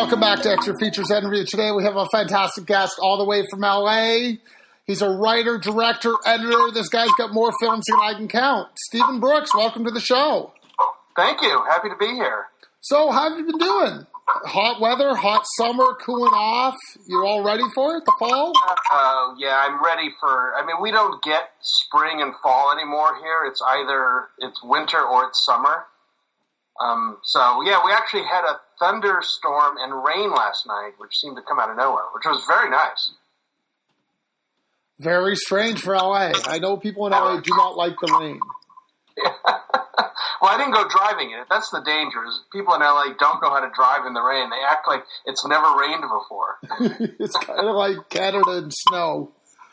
welcome back to Extra Features Interview. Today we have a fantastic guest all the way from LA. He's a writer, director, editor. This guy's got more films than I can count. Stephen Brooks, welcome to the show. Thank you. Happy to be here. So, how have you been doing? Hot weather, hot summer, cooling off. You all ready for it, the fall? Yeah, I'm ready for... I mean, we don't get spring and fall anymore here. It's either it's winter or it's summer. So, yeah, we actually had a thunderstorm and rain last night, which seemed to come out of nowhere, which was very nice. Very strange for LA. I know people in LA do not like the rain. Yeah. Well, I didn't go driving in it. That's the danger. Is people in LA don't know how to drive in the rain. They act like it's never rained before. It's kind of like Canada and snow.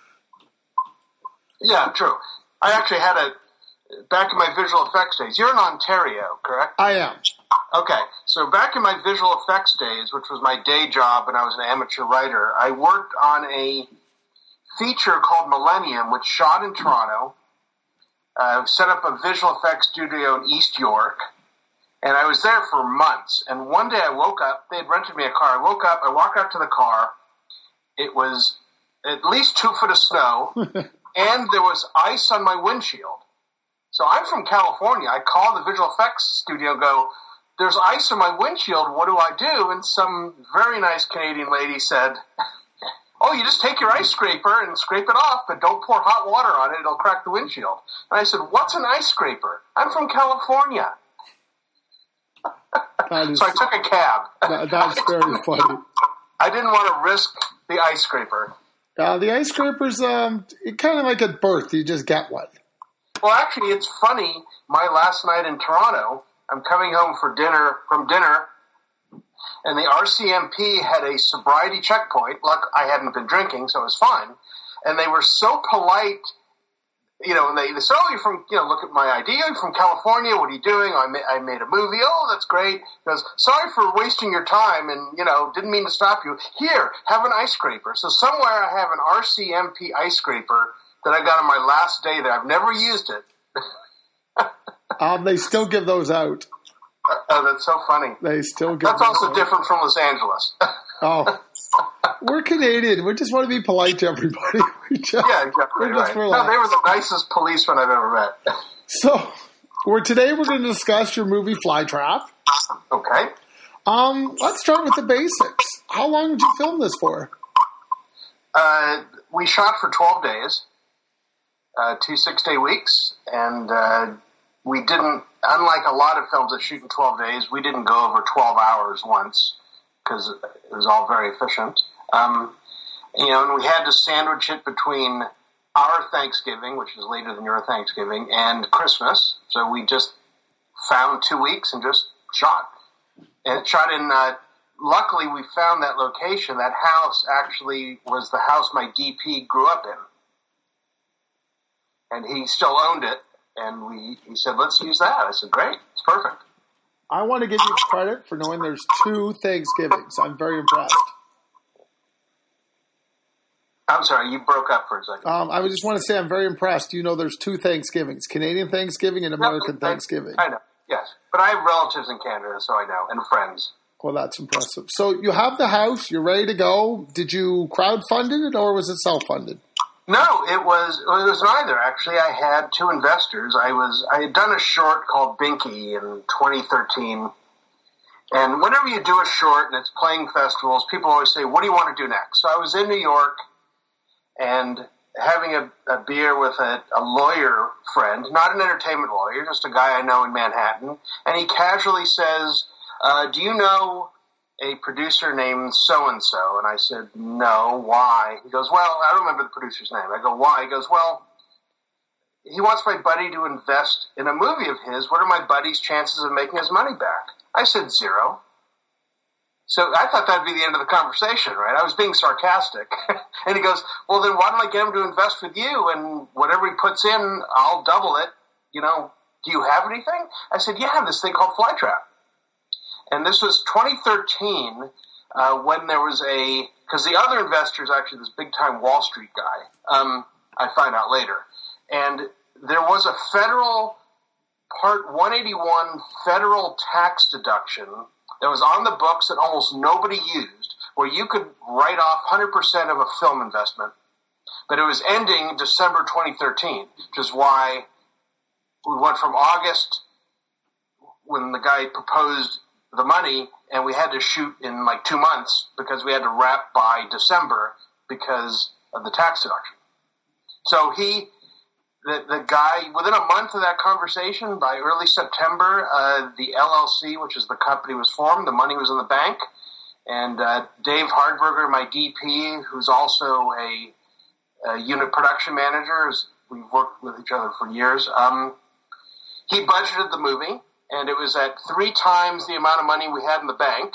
Yeah, true. I actually had back in my visual effects days. You're in Ontario, correct? I am. Okay, so back in my visual effects days, which was my day job when I was an amateur writer, I worked on a feature called Millennium, which shot in Toronto. Set up a visual effects studio in East York, and I was there for months. And one day I woke up, they had rented me a car. I woke up, I walked out to the car. It was at least 2 foot of snow, and there was ice on my windshield. So I'm from California. I called the visual effects studio and go, there's ice on my windshield, what do I do? And some very nice Canadian lady said, oh, you just take your ice scraper and scrape it off, but don't pour hot water on it. It'll crack the windshield. And I said, what's an ice scraper? I'm from California. So I took a cab. That's very funny. I didn't want to risk the ice scraper. The ice scraper's kind of like at birth. You just get one. Well, actually, it's funny. My last night in Toronto, I'm coming home from dinner, and the RCMP had a sobriety checkpoint. Look, I hadn't been drinking, so it was fine. And they were so polite, and they said, oh, you're from, look at my ID. You're from California. What are you doing? I made a movie. Oh, that's great. He goes, sorry for wasting your time and, didn't mean to stop you. Here, have an ice scraper. So somewhere I have an RCMP ice scraper that I got on my last day there. I've never used it. They still give those out. Oh, that's so funny. They still give That's also different from Los Angeles. Oh. We're Canadian. We just want to be polite to everybody. Yeah, exactly. Right. No, they were the nicest policemen I've ever met. So, today we're going to discuss your movie Flytrap. Okay. Let's start with the basics. How long did you film this for? We shot for 12 days, 2 6-day weeks, and we didn't, unlike a lot of films that shoot in 12 days, we didn't go over 12 hours once because it was all very efficient. And we had to sandwich it between our Thanksgiving, which is later than your Thanksgiving, and Christmas. So we just found 2 weeks and just shot. And it shot in, luckily we found that location. That house actually was the house my DP grew up in. And he still owned it. And he said, let's use that. I said, great. It's perfect. I want to give you credit for knowing there's 2 Thanksgivings. I'm very impressed. I'm sorry, you broke up for a second. I just want to say I'm very impressed. You know there's 2 Thanksgivings, Canadian Thanksgiving and American Thanksgiving. I know, yes. But I have relatives in Canada, so I know, and friends. Well, that's impressive. So you have the house. You're ready to go. Did you crowdfund it, or was it self-funded? No, it was neither. Actually, I had 2 investors. I had done a short called Binky in 2013. And whenever you do a short and it's playing festivals, people always say, what do you want to do next? So I was in New York and having a beer with a lawyer friend, not an entertainment lawyer, just a guy I know in Manhattan. And he casually says, do you know a producer named so-and-so? And I said, no, why? He goes, well, I don't remember the producer's name. I go, why? He goes, well, he wants my buddy to invest in a movie of his. What are my buddy's chances of making his money back? I said 0. So I thought that'd be the end of the conversation, right? I was being sarcastic. And he goes, well, then why don't I get him to invest with you? And whatever he puts in, I'll double it. Do you have anything? I said, yeah, I have this thing called Flytrap. And this was 2013 when there was because the other investor is actually this big-time Wall Street guy, I find out later. And there was a federal Part 181 federal tax deduction that was on the books that almost nobody used, where you could write off 100% of a film investment. But it was ending December 2013, which is why we went from August, when the guy proposed the money, and we had to shoot in like 2 months because we had to wrap by December because of the tax deduction. So the guy, within a month of that conversation, by early September, the LLC, which is the company, was formed. The money was in the bank. And Dave Hardberger, my DP, who's also a unit production manager, we've worked with each other for years, he budgeted the movie, and it was at 3 times the amount of money we had in the bank.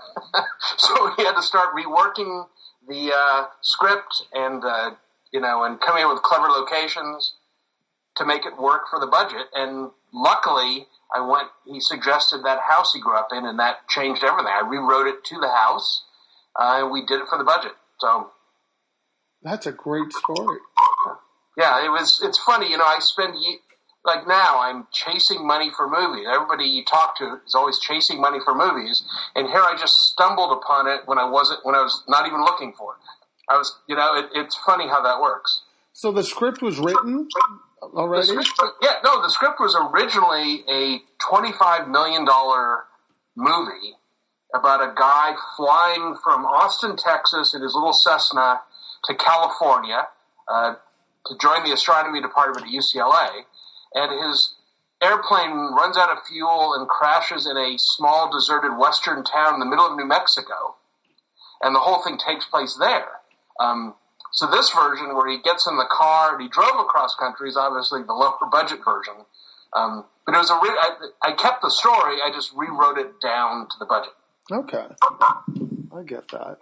So he had to start reworking the script and coming up with clever locations to make it work for the budget. And luckily, he suggested that house he grew up in, and that changed everything. I rewrote it to the house, and we did it for the budget. So that's a great story. Yeah, it's funny, I spend, like now, I'm chasing money for movies. Everybody you talk to is always chasing money for movies, and here I just stumbled upon it when I was not even looking for it. It's funny how that works. So the script was written already? The script was originally a $25 million movie about a guy flying from Austin, Texas in his little Cessna to California to join the astronomy department at UCLA. And his airplane runs out of fuel and crashes in a small deserted western town in the middle of New Mexico. And the whole thing takes place there. So this version, where he gets in the car and he drove across country, is obviously the lower budget version. But it was I kept the story, I just rewrote it down to the budget. Okay. I get that.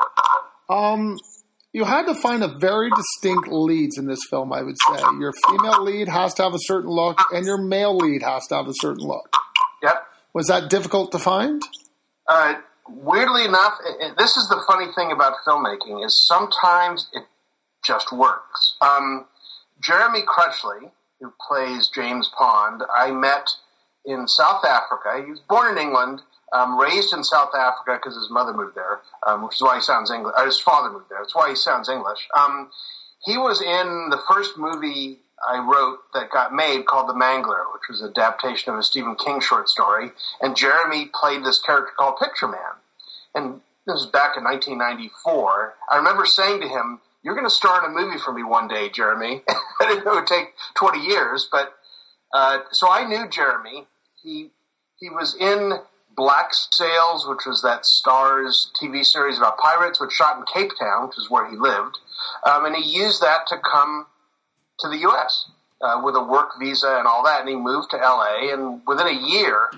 You had to find a very distinct leads in this film, I would say. Your female lead has to have a certain look, and your male lead has to have a certain look. Yep. Was that difficult to find? Weirdly enough, this is the funny thing about filmmaking, is sometimes it just works. Jeremy Crutchley, who plays James Pond, I met in South Africa. He was born in England, raised in South Africa because his mother moved there, which is why he sounds English. His father moved there. That's why he sounds English. He was in the first movie I wrote that got made called The Mangler, which was an adaptation of a Stephen King short story. And Jeremy played this character called Picture Man. And this was back in 1994. I remember saying to him, "You're going to star in a movie for me one day, Jeremy." I didn't know it would take 20 years, but so I knew Jeremy. He was in Black Sails, which was that Starz TV series about pirates, which shot in Cape Town, which is where he lived. And he used that to come to the U.S. With a work visa and all that. And he moved to L.A. And within a year,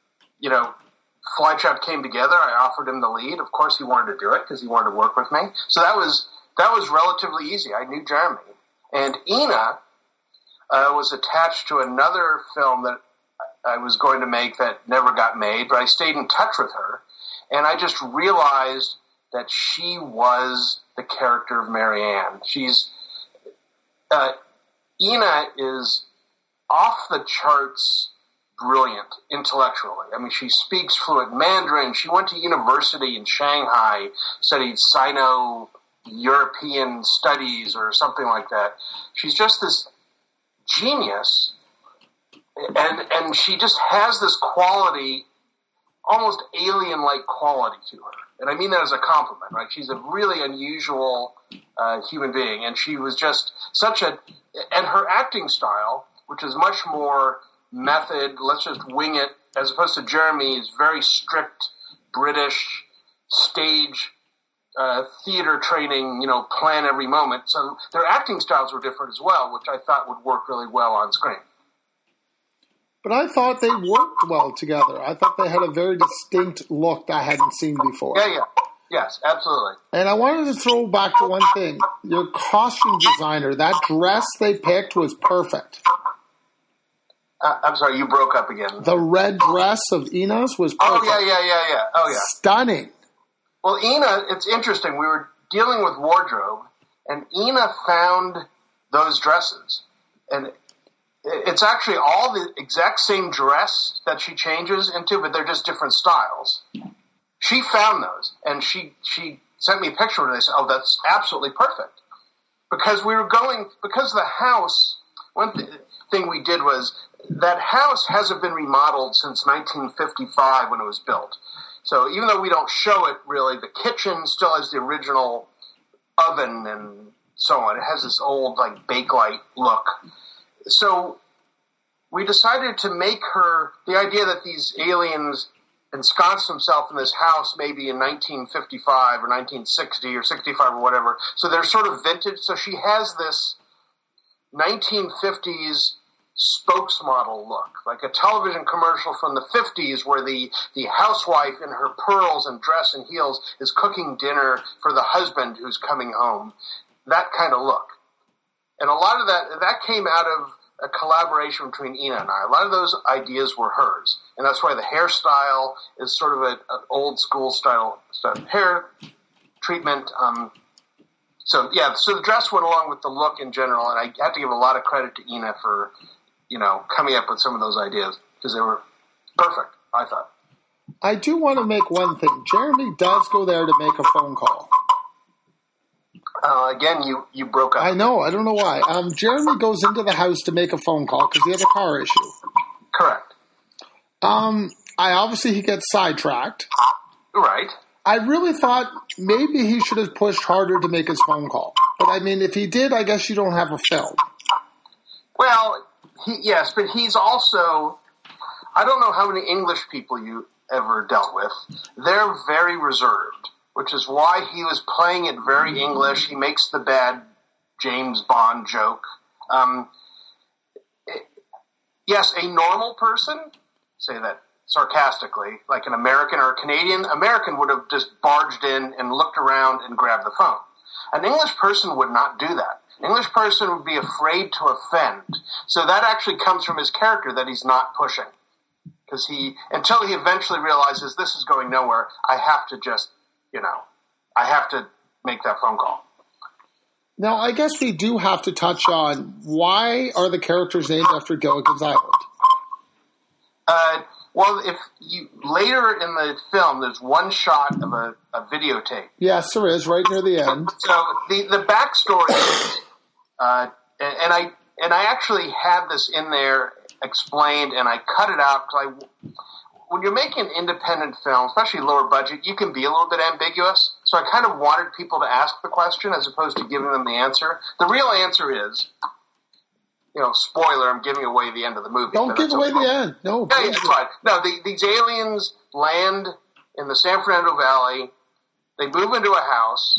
Flytrap came together. I offered him the lead. Of course, he wanted to do it because he wanted to work with me. So that was relatively easy. I knew Jeremy. And Ina was attached to another film that I was going to make that never got made, but I stayed in touch with her, and I just realized that she was the character of Marianne. Ina is off the charts brilliant intellectually. I mean, she speaks fluent Mandarin. She went to university in Shanghai, studied Sino-European studies or something like that. She's just this genius. And she just has this quality, almost alien-like quality to her. And I mean that as a compliment, right? She's a really unusual human being. And she was just and her acting style, which is much more method, let's just wing it, as opposed to Jeremy's very strict British stage theater training, plan every moment. So their acting styles were different as well, which I thought would work really well on screen. But I thought they worked well together. I thought they had a very distinct look that I hadn't seen before. Yeah. Yes, absolutely. And I wanted to throw back to one thing. Your costume designer, that dress they picked was perfect. I'm sorry, you broke up again. The red dress of Ina's was perfect. Oh, yeah. Oh, yeah. Stunning. Well, Ina, it's interesting. We were dealing with wardrobe, and Ina found those dresses. And it's actually all the exact same dress that she changes into, but they're just different styles. She found those, and she sent me a picture of it, and I said, oh, that's absolutely perfect. Because the house, thing we did was, that house hasn't been remodeled since 1955 when it was built. So even though we don't show it really, the kitchen still has the original oven and so on. It has this old, like, Bakelite look. So we decided to make her, the idea that these aliens ensconced themselves in this house maybe in 1955 or 1960 or 65 or whatever. So they're sort of vintage. So she has this 1950s spokesmodel look, like a television commercial from the 50s where the housewife in her pearls and dress and heels is cooking dinner for the husband who's coming home. That kind of look. And a lot of that came out of a collaboration between Ina and I. A lot of those ideas were hers. And that's why the hairstyle is sort of an old school style hair treatment. So the dress went along with the look in general, and I have to give a lot of credit to Ina for, coming up with some of those ideas, because they were perfect, I thought. I do want to make one thing. Jeremy does go there to make a phone call. Again, you broke up. I know. I don't know why. Jeremy goes into the house to make a phone call because he has a car issue. Correct. Obviously he gets sidetracked. Right. I really thought maybe he should have pushed harder to make his phone call. But, I mean, if he did, I guess you don't have a film. Well, yes, but he's also... I don't know how many English people you ever dealt with. They're very reserved, which is why he was playing it very English. He makes the bad James Bond joke. Yes, a normal person, say that sarcastically, like an American or a Canadian, American would have just barged in and looked around and grabbed the phone. An English person would not do that. An English person would be afraid to offend. So that actually comes from his character that he's not pushing. Because until he eventually realizes this is going nowhere, I have to just, I have to make that phone call. Now, I guess we do have to touch on why are the characters named after Gilligan's Island? Well, if you later in the film, there's one shot of a videotape. Yes, there is, right near the end. So the backstory is, and I actually had this in there explained, and I cut it out because when you're making an independent film, especially lower budget, you can be a little bit ambiguous. So I kind of wanted people to ask the question as opposed to giving them the answer. The real answer is, spoiler, I'm giving away the end of the movie. Don't give away the end. No. Yeah, it's fine. No, these aliens land in the San Fernando Valley. They move into a house.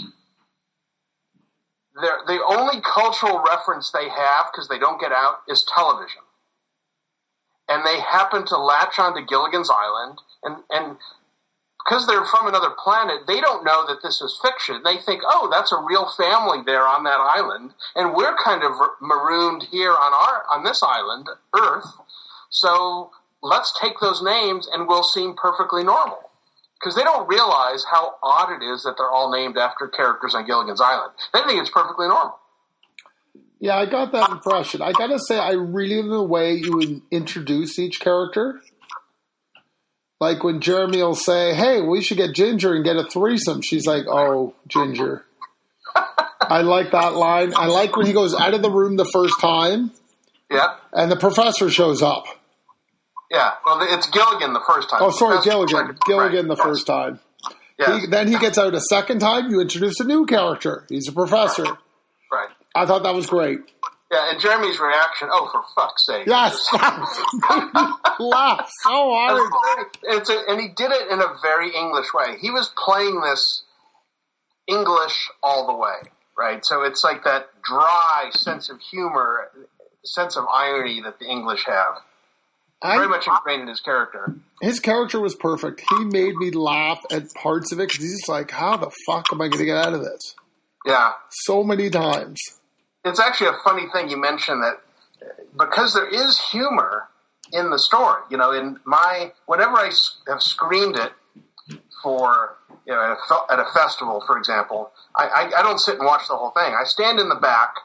The only cultural reference they have, because they don't get out, is television. And they happen to latch onto Gilligan's Island, and because they're from another planet, they don't know that this is fiction. They think, oh, that's a real family there on that island, and we're kind of marooned here on this island, Earth, so let's take those names and we'll seem perfectly normal. Because they don't realize how odd it is that they're all named after characters on Gilligan's Island. They think it's perfectly normal. Yeah, I got that impression. I gotta say, I really love the way you introduce each character. Like when Jeremy will say, hey, we should get Ginger and get a threesome. She's like, oh, Ginger. I like that line. I like when he goes out of the room the first time. Yeah. And the professor shows up. Yeah, well, it's Gilligan the first time. Oh, sorry, Gilligan. Gilligan the first time. Yes. Then he gets out a second time. You introduce a new character. He's a professor. Right. I thought that was great. Yeah, and Jeremy's reaction, oh, for fuck's sake. Yes. Laugh so hard. And he did it in a very English way. He was playing this English all the way, right? So it's like that dry sense of humor, sense of irony that the English have. Very much ingrained in his character. His character was perfect. He made me laugh at parts of it because he's like, how the fuck am I going to get out of this? Yeah. So many times. It's actually a funny thing you mentioned that because there is humor in the story, whenever I have screened it for, at a festival, for example, I don't sit and watch the whole thing. I stand in the back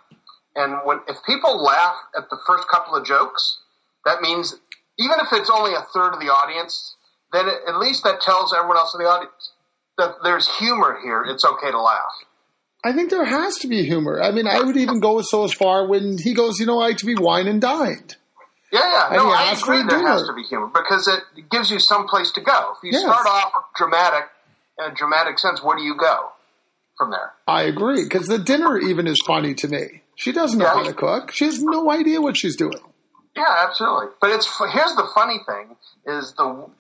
And if people laugh at the first couple of jokes, that means even if it's only a third of the audience, then at least that tells everyone else in the audience that there's humor here. It's okay to laugh. I think there has to be humor. I mean, I would even go so as far when he goes, I like to be wined and dined. Yeah. No, I agree there has to be humor because it gives you some place to go. If you start off dramatic, in a dramatic sense, where do you go from there? I agree, because the dinner even is funny to me. She doesn't know how to cook. She has no idea what she's doing. Yeah, absolutely. But here's the funny thing is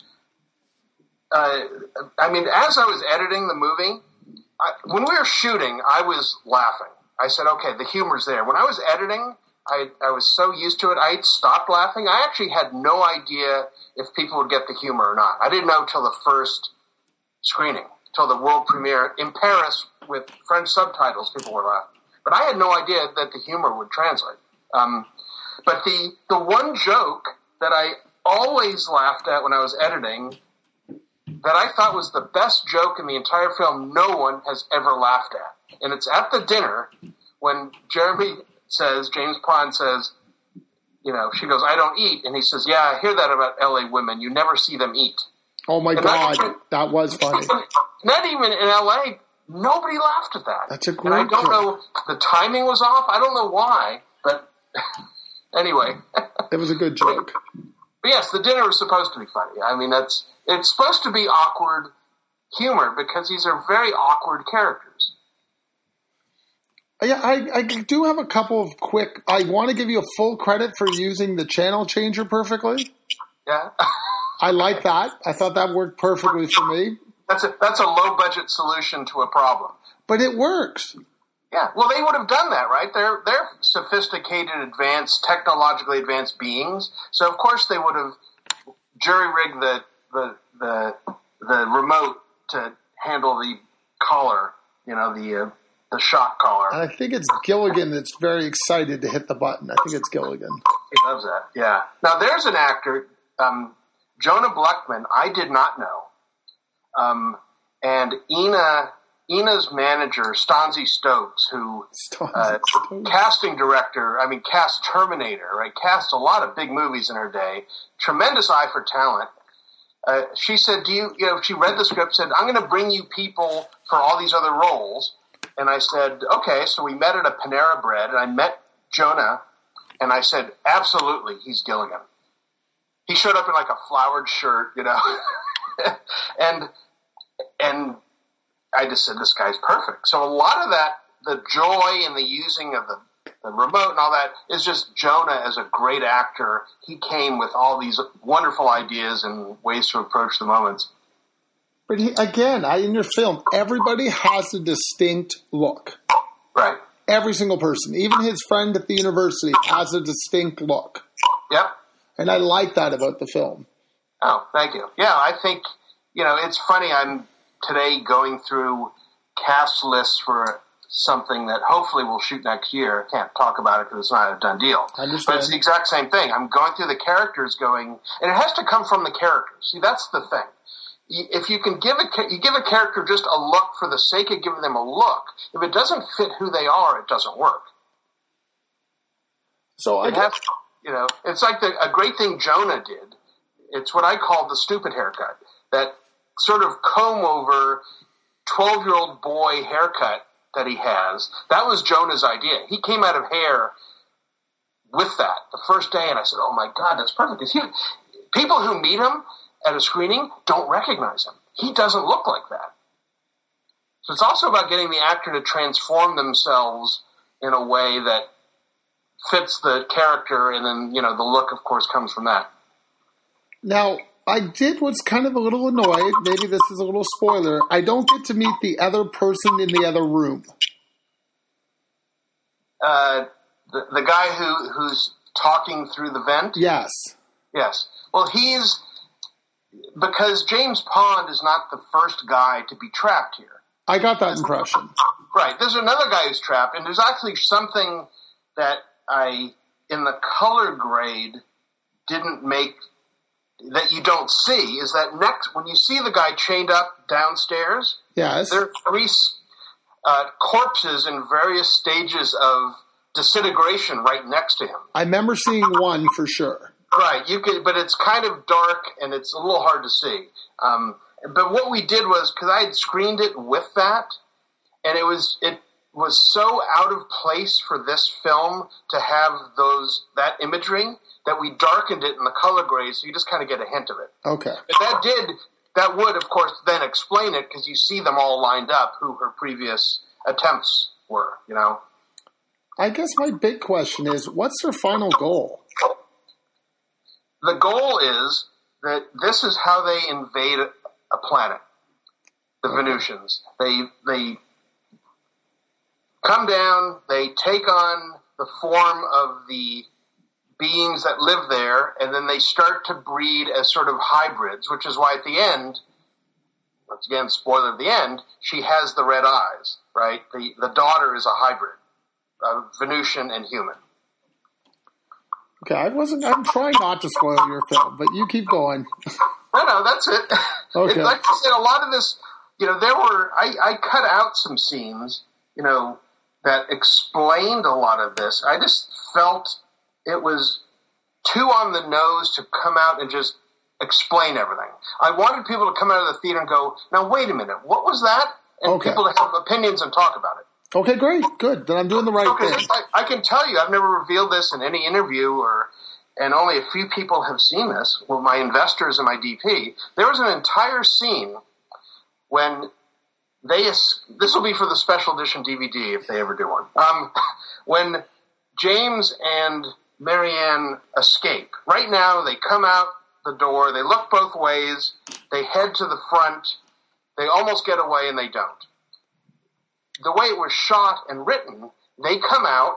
as I was editing the movie, when we were shooting, I was laughing. I said, okay, the humor's there. When I was editing, I was so used to it, I stopped laughing. I actually had no idea if people would get the humor or not. I didn't know till the first screening, till the world premiere in Paris with French subtitles, people were laughing. But I had no idea that the humor would translate. But the one joke that I always laughed at when I was editing, that I thought was the best joke in the entire film, no one has ever laughed at. And it's at the dinner when James Pond says, she goes, I don't eat. And he says, yeah, I hear that about LA women. You never see them eat. Oh my God, that was funny. Not even in LA, nobody laughed at that. That's a great And I don't know, the timing was off. I don't know why, but anyway. It was a good joke. But yes, the dinner was supposed to be funny. I mean, it's supposed to be awkward humor because these are very awkward characters. Yeah, I do have a couple of quick. I want to give you a full credit for using the channel changer perfectly. Yeah. I like that. I thought that worked perfectly for me. That's a low budget solution to a problem. But it works. Yeah. Well, they would have done that, right? They're sophisticated, advanced, technologically advanced beings. So of course they would have jury-rigged the remote to handle the collar, the shock collar. And I think it's Gilligan that's very excited to hit the button. I think it's Gilligan. He loves that, yeah. Now, there's an actor, Jonah Blackman, I did not know. And Ina's manager, Stanzi Stokes, who casting director, cast Terminator, right? Cast a lot of big movies in her day. Tremendous eye for talent. She said, she read the script, said, I'm going to bring you people for all these other roles. And I said, okay. So we met at a Panera Bread, and I met Jonah, and I said, absolutely, he's Gilligan. He showed up in like a flowered shirt, and I just said, this guy's perfect. So a lot of that, the joy and the using of the remote and all that is just Jonah as a great actor. He came with all these wonderful ideas and ways to approach the moments. But in your film, everybody has a distinct look. Right. Every single person, even his friend at the university, has a distinct look. Yep. And I like that about the film. Oh, thank you. Yeah, I think, it's funny. I'm today going through cast lists for something that hopefully we'll shoot next year. I can't talk about it because it's not a done deal. But it's the exact same thing. I'm going through the characters and it has to come from the characters. See, that's the thing. If you can give a character just a look for the sake of giving them a look, if it doesn't fit who they are, it doesn't work. So it's like a great thing Jonah did. It's what I call the stupid haircut. That sort of comb over 12-year-old boy haircut that he has. That was Jonah's idea. He came out of hair with that the first day, and I said, oh my God, that's perfect. People who meet him at a screening don't recognize him. He doesn't look like that. So it's also about getting the actor to transform themselves in a way that fits the character, and then, the look, of course, comes from that. Now, was kind of a little annoyed. Maybe this is a little spoiler. I don't get to meet the other person in the other room. The guy who's talking through the vent? Yes. Yes. Well, because James Pond is not the first guy to be trapped here. I got that impression. Right. There's another guy who's trapped, and there's actually something that in the color grade, didn't make, that you don't see, is that when you see the guy chained up downstairs, yes, there are three corpses in various stages of disintegration right next to him. I remember seeing one for sure. Right, but it's kind of dark and it's a little hard to see. But what we did was, because I had screened it with that, and it was so out of place for this film to have that imagery that we darkened it in the color grade, so you just kind of get a hint of it. Okay. But that would, of course, then explain it, because you see them all lined up, who her previous attempts were, you know? I guess my big question is, what's their final goal? The goal is that this is how they invade a planet, the Venusians. They come down, they take on the form of the beings that live there, and then they start to breed as sort of hybrids, which is why at the end, once again, spoiler at the end, she has the red eyes, right? The daughter is a hybrid, Venusian and human. Okay, I'm trying not to spoil your film, but you keep going. No, that's it. Okay. Like I said, a lot of this, you know, I cut out some scenes, you know, that explained a lot of this. I just felt it was too on the nose to come out and just explain everything. I wanted people to come out of the theater and go, now wait a minute, what was that? And people to have opinions and talk about it. Okay, great. Good. Then I'm doing the right thing. I can tell you, I've never revealed this in any interview, and only a few people have seen this. Well, my investors and my DP. There was an entire scene when this will be for the special edition DVD if they ever do one. When James and Marianne escape. Right now, they come out the door, they look both ways, they head to the front, they almost get away, and they don't. The way it was shot and written, they come out,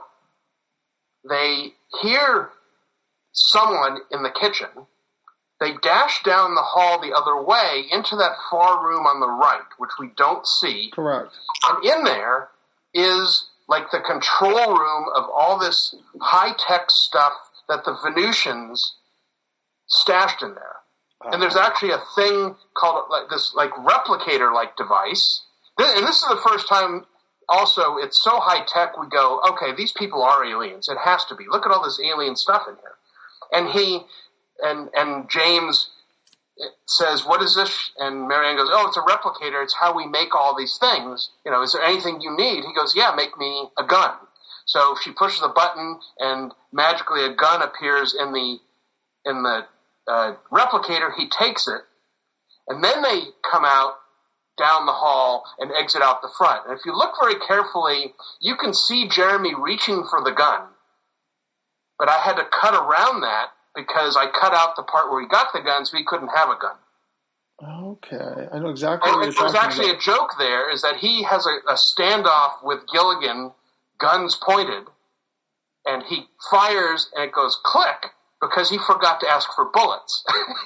they hear someone in the kitchen, they dash down the hall the other way into that far room on the right, which we don't see. Correct. And in there is like the control room of all this high-tech stuff that the Venusians stashed in there. And there's actually a thing called like this like replicator-like device. And this is the first time also it's so high-tech we go, okay, these people are aliens. It has to be. Look at all this alien stuff in here. And James says, what is this? And Marianne goes, oh, it's a replicator. It's how we make all these things. You know, is there anything you need? He goes, yeah, make me a gun. So she pushes a button, and magically a gun appears in the replicator. He takes it, and then they come out down the hall and exit out the front. And if you look very carefully, you can see Jeremy reaching for the gun. But I had to cut around that because I cut out the part where he got the gun so he couldn't have a gun. Okay. I know exactly what you're talking about. There's actually a joke there, is that he has a standoff with Gilligan, guns pointed, and he fires and it goes click because he forgot to ask for bullets.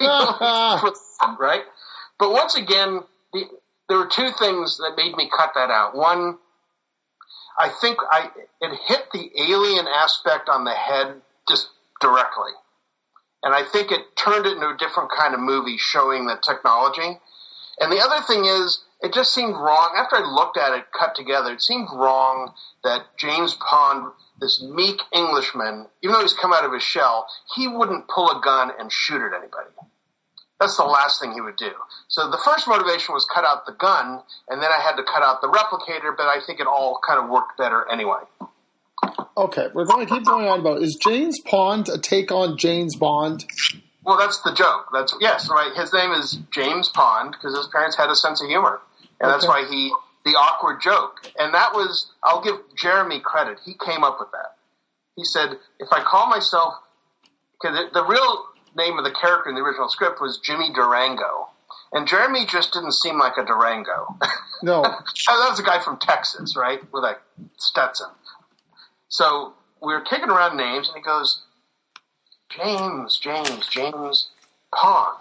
Right? But once again, there were two things that made me cut that out. One, I think it hit the alien aspect on the head just directly. And I think it turned it into a different kind of movie showing the technology. And the other thing is, it just seemed wrong. After I looked at it cut together, it seemed wrong that James Pond, this meek Englishman, even though he's come out of his shell, he wouldn't pull a gun and shoot at anybody. That's the last thing he would do. So the first motivation was cut out the gun, and then I had to cut out the replicator, but I think it all kind of worked better anyway. Okay, we're going to keep going on about it. Is James Pond a take on James Bond? Well, that's the joke. Yes, right. His name is James Pond because his parents had a sense of humor. And that's why the awkward joke. And that was, I'll give Jeremy credit. He came up with that. He said, if I call myself, because the real name of the character in the original script was Jimmy Durango. And Jeremy just didn't seem like a Durango. No. That was a guy from Texas, right? With a Stetson. So we were kicking around names, and he goes, James, Pond,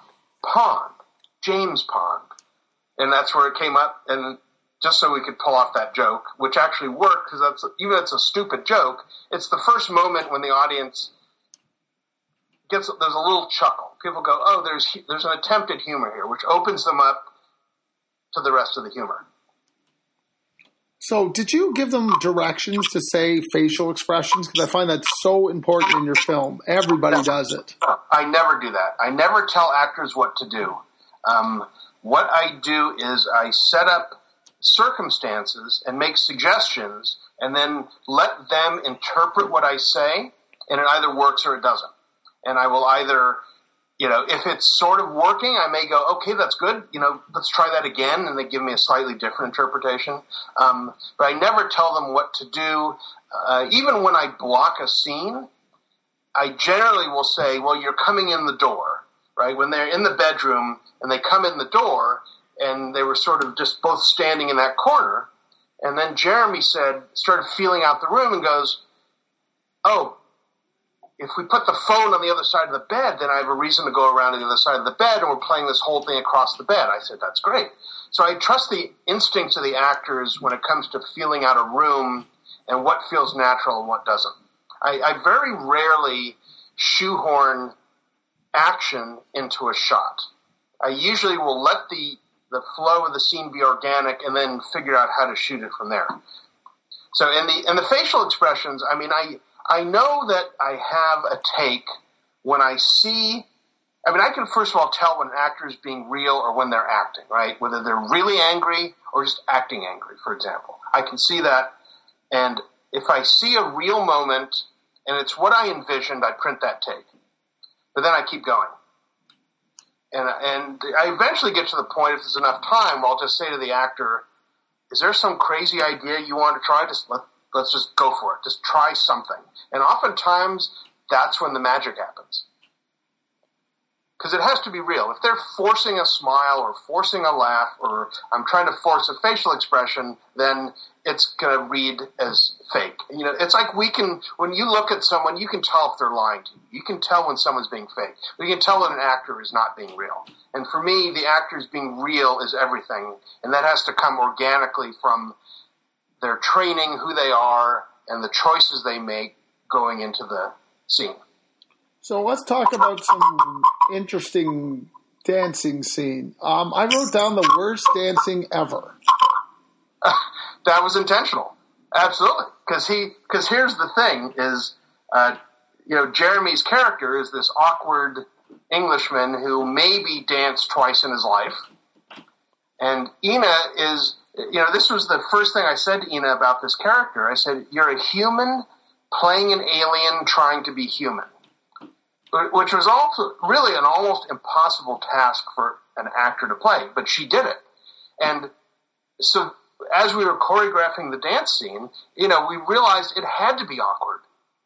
James Pond. And that's where it came up, and just so we could pull off that joke, which actually worked, because even though it's a stupid joke, it's the first moment when the audience there's a little chuckle. People go, oh, there's an attempt at humor here, which opens them up to the rest of the humor. So did you give them directions to say facial expressions? Because I find that so important in your film. Everybody does it. I never do that. I never tell actors what to do. What I do is I set up circumstances and make suggestions and then let them interpret what I say, and it either works or it doesn't. And I will either, if it's sort of working, I may go, okay, that's good, let's try that again, and they give me a slightly different interpretation. But I never tell them what to do. Even when I block a scene, I generally will say, well, you're coming in the door, right? When they're in the bedroom and they come in the door, and they were sort of just both standing in that corner, and then Jeremy started feeling out the room and goes, oh, if we put the phone on the other side of the bed, then I have a reason to go around to the other side of the bed, and we're playing this whole thing across the bed. I said, that's great. So I trust the instincts of the actors when it comes to feeling out a room and what feels natural and what doesn't. I very rarely shoehorn action into a shot. I usually will let the flow of the scene be organic and then figure out how to shoot it from there. So in the facial expressions, I know that I have a take when I can first of all tell when an actor is being real or when they're acting, right? Whether they're really angry or just acting angry, for example. I can see that, and if I see a real moment and it's what I envisioned, I print that take. But then I keep going. And I eventually get to the point, if there's enough time, where I'll just say to the actor, is there some crazy idea you want to try? Let's just go for it. Just try something. And oftentimes, that's when the magic happens. Because it has to be real. If they're forcing a smile or forcing a laugh, or I'm trying to force a facial expression, then it's going to read as fake. It's like when you look at someone, you can tell if they're lying to you. You can tell when someone's being fake. You can tell that an actor is not being real. And for me, the actors being real is everything. And that has to come organically from their training, who they are, and the choices they make going into the scene. So let's talk about some interesting dancing scene. I wrote down the worst dancing ever. That was intentional. Absolutely. Because here's the thing is, Jeremy's character is this awkward Englishman who maybe danced twice in his life. And Ina is, this was the first thing I said to Ina about this character. I said, you're a human playing an alien trying to be human. Which was also really an almost impossible task for an actor to play, but she did it. And so as we were choreographing the dance scene, we realized it had to be awkward.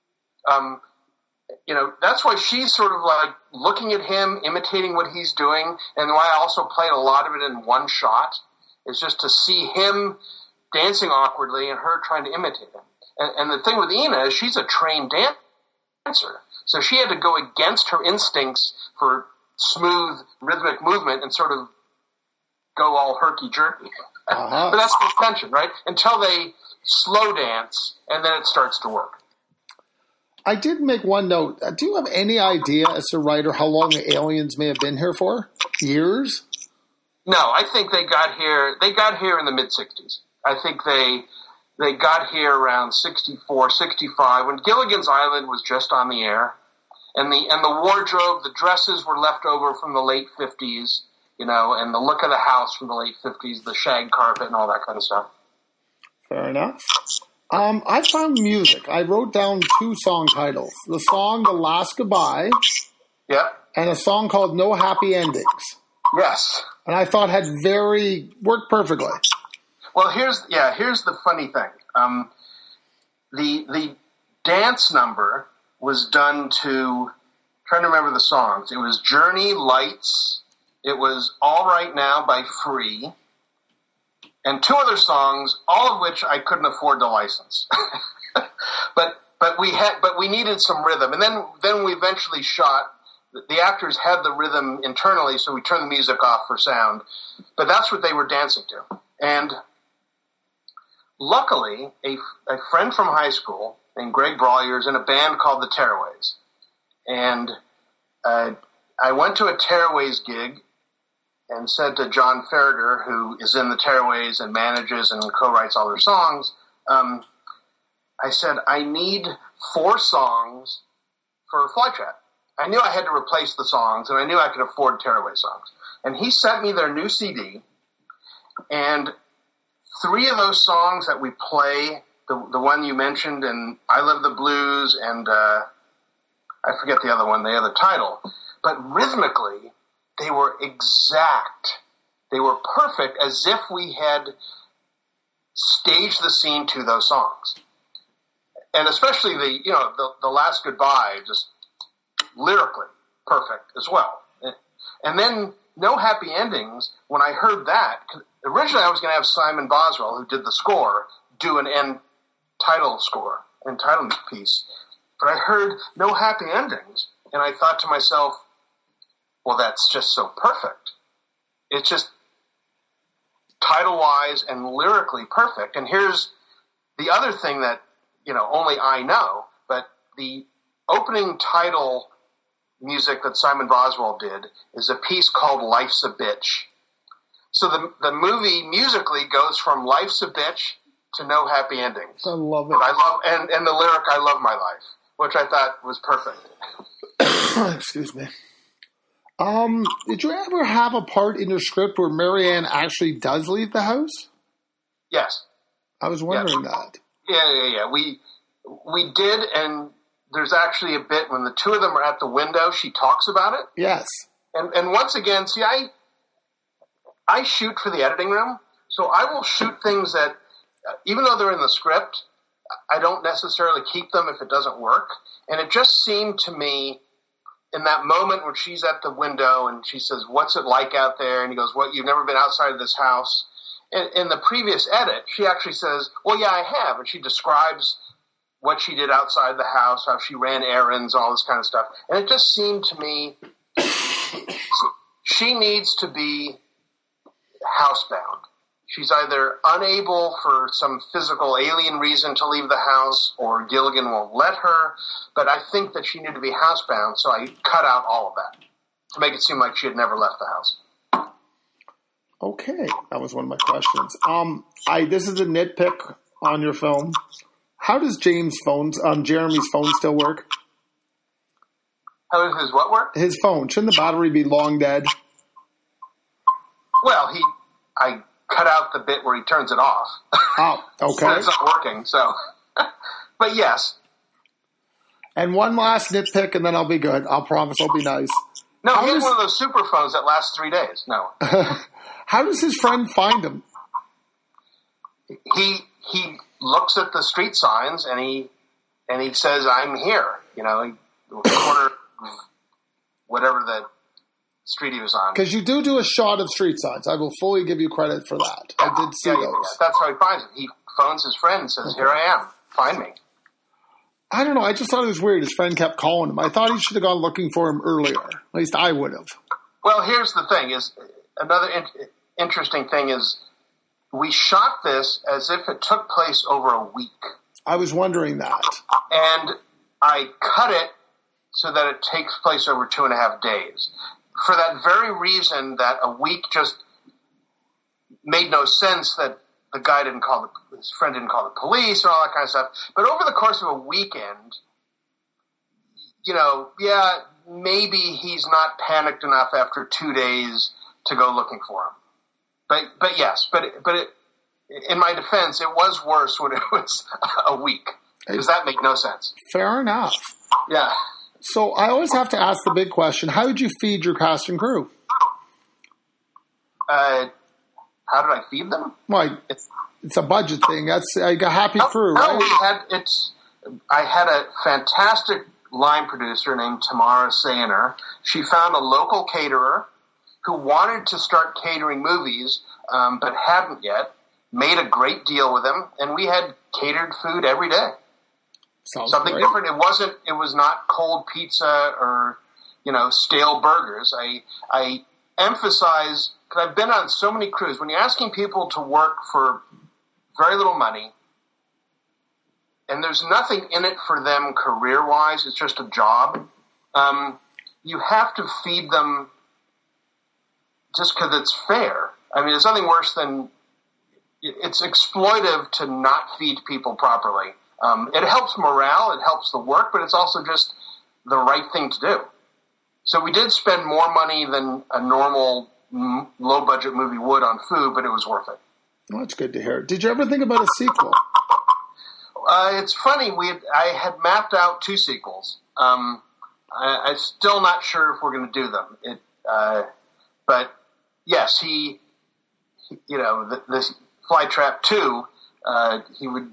That's why she's sort of like looking at him, imitating what he's doing, and why I also played a lot of it in one shot, is just to see him dancing awkwardly and her trying to imitate him. And the thing with Ina is she's a trained dancer. So she had to go against her instincts for smooth, rhythmic movement and sort of go all herky-jerky. Uh-huh. But that's the intention, right? Until they slow dance, and then it starts to work. I did make one note. Do you have any idea, as a writer, how long the aliens may have been here for? Years? No, I think they got here in the mid-'60s. I think they got here around 64, 65, when Gilligan's Island was just on the air. And the wardrobe, the dresses were left over from the late 50s, and the look of the house from the late 50s, the shag carpet and all that kind of stuff. Fair enough. I found music. I wrote down 2 song titles. The song The Last Goodbye. Yep. And a song called No Happy Endings. Yes. And I thought worked perfectly. Well, here's the funny thing. The dance number was done to, trying to remember the songs. It was Journey, Lights. It was All Right Now by Free. And 2 other songs, all of which I couldn't afford to license. but we needed some rhythm. And then we eventually shot. The actors had the rhythm internally, so we turned the music off for sound. But that's what they were dancing to. And luckily, a friend from high school named Greg Brawyer is in a band called the Tearaways. And I went to a Tearaways gig, and said to John Ferreter, who is in the Tearaways and manages and co-writes all their songs, I said, I need 4 songs for Flytrap. I knew I had to replace the songs, and I knew I could afford Tearaway songs. And he sent me their new CD, and 3 of those songs that we play, the one you mentioned, and I Love the Blues, and I forget the other one, the other title, but rhythmically, they were exact. They were perfect, as if we had staged the scene to those songs. And especially the Last Goodbye, just lyrically perfect as well. And then No Happy Endings, when I heard that, originally I was going to have Simon Boswell, who did the score, do an end title piece. But I heard No Happy Endings, and I thought to myself, well, that's just so perfect. It's just title-wise and lyrically perfect. And here's the other thing that, only I know, but the opening title music that Simon Boswell did is a piece called Life's a Bitch. So the movie musically goes from Life's a Bitch to No Happy Endings. I love it. And the lyric, I love my life, which I thought was perfect. Excuse me. Did you ever have a part in your script where Marianne actually does leave the house? Yes. I was wondering that. Yeah. We did, and there's actually a bit when the 2 of them are at the window, she talks about it. Yes. And once again, see, I shoot for the editing room, so I will shoot things that, even though they're in the script, I don't necessarily keep them if it doesn't work. And it just seemed to me, in that moment when she's at the window and she says, what's it like out there? And he goes, what, you've never been outside of this house? In the previous edit, she actually says, well, yeah, I have. And she describes what she did outside the house, how she ran errands, all this kind of stuff. And it just seemed to me she needs to be housebound. She's either unable for some physical alien reason to leave the house, or Gilligan won't let her. But I think that she needed to be housebound, so I cut out all of that to make it seem like she had never left the house. Okay, that was one of my questions. This is a nitpick on your film. How does Jeremy's phone still work? How does his what work? His phone. Shouldn't the battery be long dead? Well, I cut out the bit where he turns it off. Oh, okay. So it's not working, so. But yes. And one last nitpick, and then I'll be good. I'll promise I'll be nice. No, he has one of those super phones that lasts 3 days. No. How does his friend find him? He looks at the street signs and he says, "I'm here." Whatever the street he was on. Because you do a shot of street signs. I will fully give you credit for that. I did see those. Yeah. That's how he finds it. He phones his friend and says, "Here I am. Find me." I don't know. I just thought it was weird. His friend kept calling him. I thought he should have gone looking for him earlier. At least I would have. Well, here's the thing. Is another interesting thing is we shot this as if it took place over a week. I was wondering that. And I cut it so that it takes place over 2.5 days. For that very reason that a week just made no sense, that the guy his friend didn't call the police and all that kind of stuff. But over the course of a weekend, maybe he's not panicked enough after 2 days to go looking for him. But yes, in my defense, it was worse when it was a week, because that made no sense. Fair enough. Yeah. So I always have to ask the big question: how did you feed your cast and crew? How did I feed them? Well, it's a budget thing. That's a happy crew, right? I had a fantastic line producer named Tamara Sainer. She found a local caterer who wanted to start catering movies, but hadn't yet. Made a great deal with him, and we had catered food every day. Sounds something great. Different. It was not cold pizza or stale burgers. I emphasize, because I've been on so many crews, when you're asking people to work for very little money, and there's nothing in it for them career-wise, it's just a job, you have to feed them just because it's fair. I mean, there's nothing worse than it's exploitive to not feed people properly. It helps morale, it helps the work, but it's also just the right thing to do. So we did spend more money than a normal low-budget movie would on food, but it was worth it. Well, that's good to hear. Did you ever think about a sequel? It's funny. I had mapped out 2 sequels. I'm still not sure if we're going to do them. But yes, this Flytrap 2, he would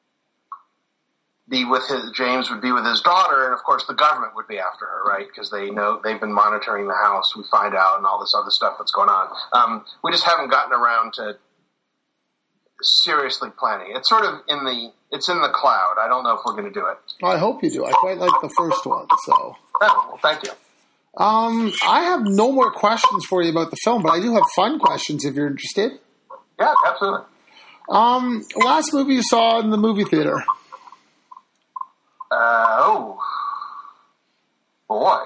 be with James would be with his daughter, and of course the government would be after her, right? Because they know they've been monitoring the house. We find out and all this other stuff that's going on. We just haven't gotten around to seriously planning. It's sort of in the cloud. I don't know if we're going to do it. Well, I hope you do. I quite like the first one, so. Oh, well, thank you. I have no more questions for you about the film, but I do have fun questions if you're interested. Yeah, absolutely. Last movie you saw in the movie theater? Oh, boy.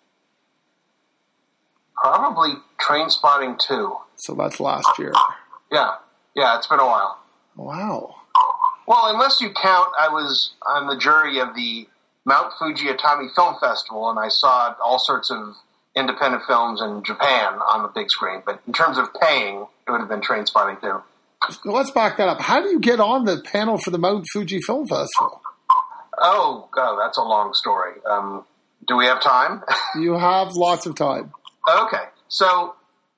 Probably Trainspotting 2. So that's last year. Yeah, it's been a while. Wow. Well, unless you count, I was on the jury of the Mount Fuji Atami Film Festival, and I saw all sorts of independent films in Japan on the big screen. But in terms of paying, it would have been Trainspotting 2. Let's back that up. How do you get on the panel for the Mount Fuji Film Festival? Oh, God, that's a long story. Do we have time? You have lots of time. Okay. So,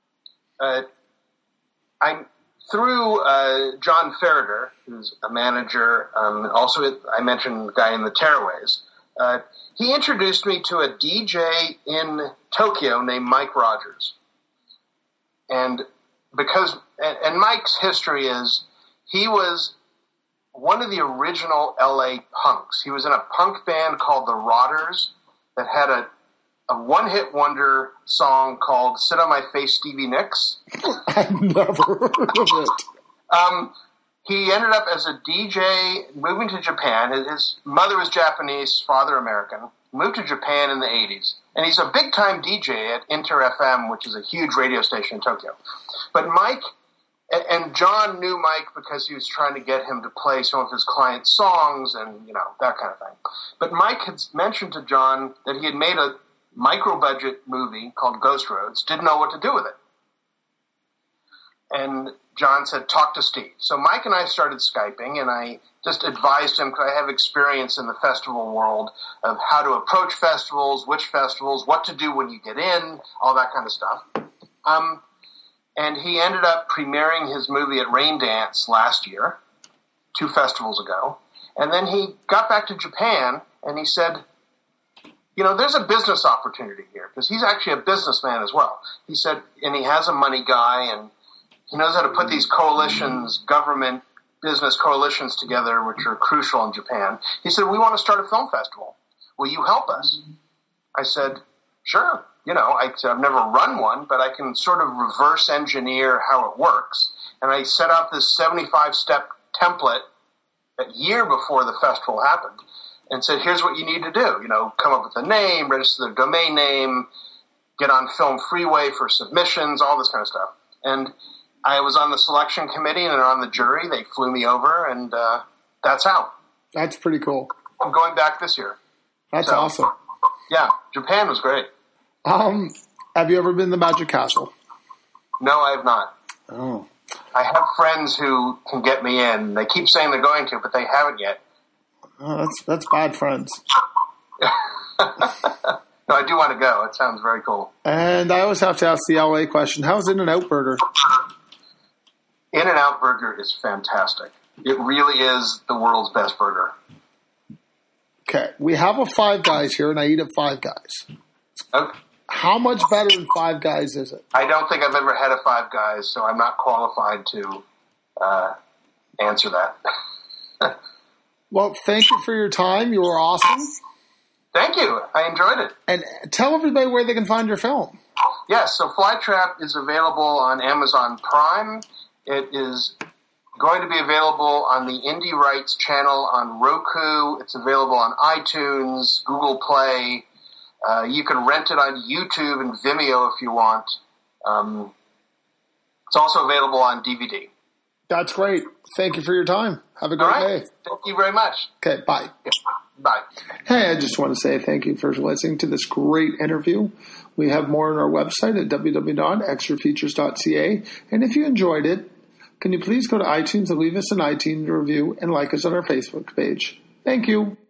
I'm through John Ferreter, who's a manager, also I mentioned the guy in the Tearaways. He introduced me to a DJ in Tokyo named Mike Rogers. And Mike's history is he was one of the original LA punks. He was in a punk band called the Rotters that had a one-hit wonder song called Sit on My Face, Stevie Nicks. I've never heard of it. He ended up as a DJ, moving to Japan. His mother was Japanese, father American. Moved to Japan in the 80s. And he's a big-time DJ at Inter FM, which is a huge radio station in Tokyo. But Mike, and John knew Mike because he was trying to get him to play some of his clients' songs and, that kind of thing. But Mike had mentioned to John that he had made a micro-budget movie called Ghost Roads, didn't know what to do with it. And John said, talk to Steve. So Mike and I started Skyping, and I just advised him, because I have experience in the festival world of how to approach festivals, which festivals, what to do when you get in, all that kind of stuff. And he ended up premiering his movie at Rain Dance last year, 2 festivals ago. And then he got back to Japan, and he said, there's a business opportunity here, because he's actually a businessman as well. He said, and he has a money guy, and he knows how to put these coalitions, government business coalitions together, which are crucial in Japan. He said, we want to start a film festival. Will you help us? I said, sure. I've never run one, but I can sort of reverse engineer how it works. And I set out this 75-step template a year before the festival happened and said, here's what you need to do. Come up with a name, register the domain name, get on Film Freeway for submissions, all this kind of stuff. And I was on the selection committee and on the jury. They flew me over, and that's how. That's pretty cool. I'm going back this year. That's awesome. Yeah, Japan was great. Have you ever been to Magic Castle? No, I have not. Oh. I have friends who can get me in. They keep saying they're going to, but they haven't yet. Oh, that's bad friends. No, I do want to go. It sounds very cool. And I always have to ask the LA question. How's In-N-Out Burger? In-N-Out Burger is fantastic. It really is the world's best burger. Okay. We have a Five Guys here, and I eat at Five Guys. Okay. How much better than Five Guys is it? I don't think I've ever had a Five Guys, so I'm not qualified to answer that. Well, thank you for your time. You were awesome. Thank you. I enjoyed it. And tell everybody where they can find your film. Yes, so Flytrap is available on Amazon Prime. It is going to be available on the Indie Rights channel on Roku. It's available on iTunes, Google Play. You can rent it on YouTube and Vimeo if you want. It's also available on DVD. That's great. Thank you for your time. Have a great day. Thank you very much. Okay, bye. Bye. Hey, I just want to say thank you for listening to this great interview. We have more on our website at www.extrafeatures.ca. And if you enjoyed it, can you please go to iTunes and leave us an iTunes review and like us on our Facebook page. Thank you.